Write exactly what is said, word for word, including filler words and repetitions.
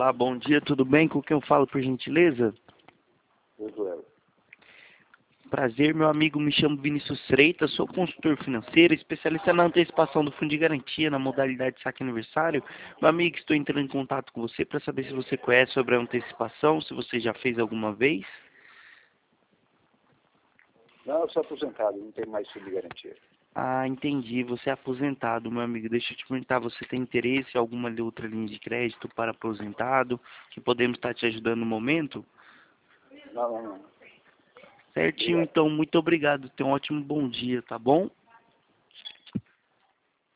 Olá, bom dia, tudo bem? Com quem eu falo, por gentileza? Josué. Prazer, meu amigo, me chamo Vinícius Freitas, sou consultor financeiro, especialista na antecipação do fundo de garantia na modalidade saque aniversário. Meu amigo, estou entrando em contato com você para saber se você conhece sobre a antecipação, se você já fez alguma vez. Não, eu sou aposentado, não tenho mais fundo de garantia. Ah, entendi, você é aposentado, meu amigo. Deixa eu te perguntar, você tem interesse em alguma outra linha de crédito para aposentado, que podemos estar te ajudando no momento? Não, não, não. Certinho, Obrigado. então, muito obrigado. Tenha um ótimo bom dia, tá bom?